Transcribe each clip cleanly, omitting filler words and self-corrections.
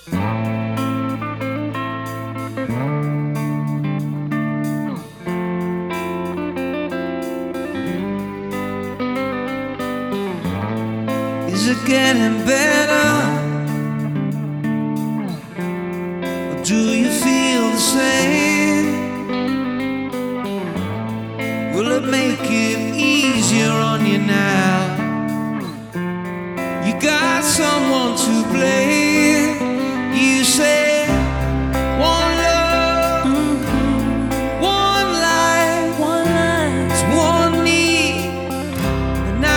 Is it getting better? Or do you feel the same? Will it make it easier on you now? You got someone to blame. You say one love, one life, it's one need, and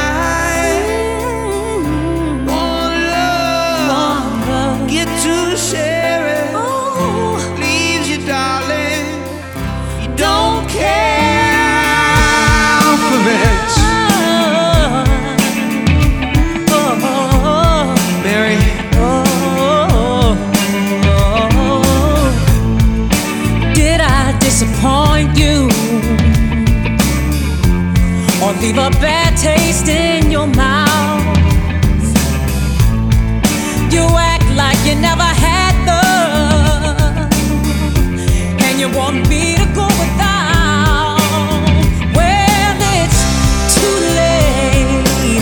one love, get to share it. Leaves you, darling, you don't care for it. Mary, did I disappoint you or leave a bad taste in your mouth? You act like you never had love, and you want me to go without. Well, it's too late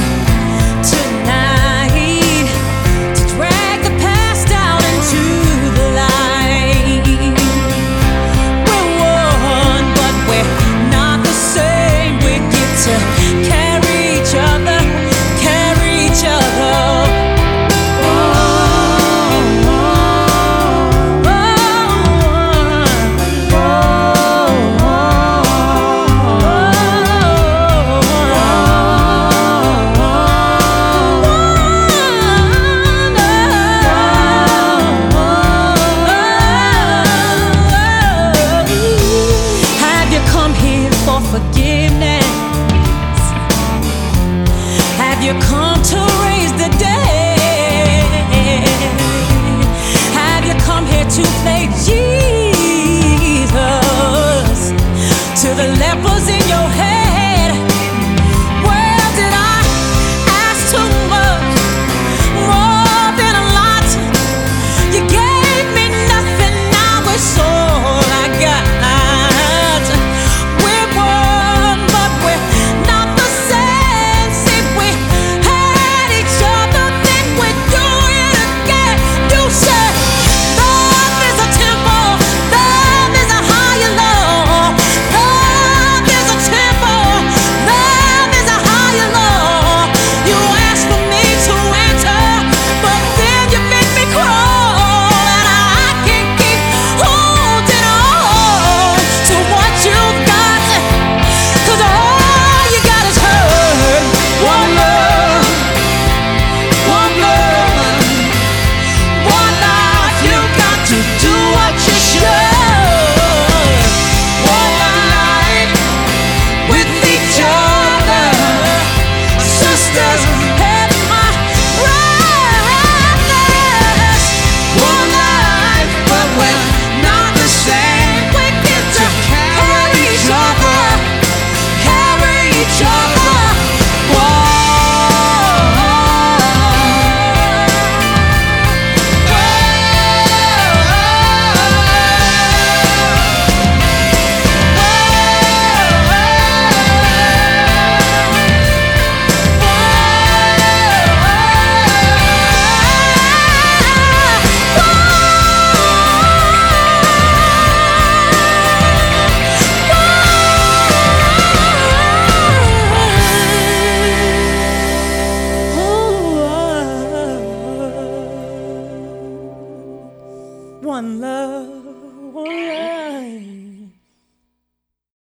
tonight to drag the past out into the light. We're one, but we're not the same. We get to carry each other, carry each other. Forgiveness? Have you come to raise the dead? Have you come here to play Jesus to the lepers in your head? Well, did I ask too much, more than a lot? You gave me nothing, now it's all I got. One love, one life.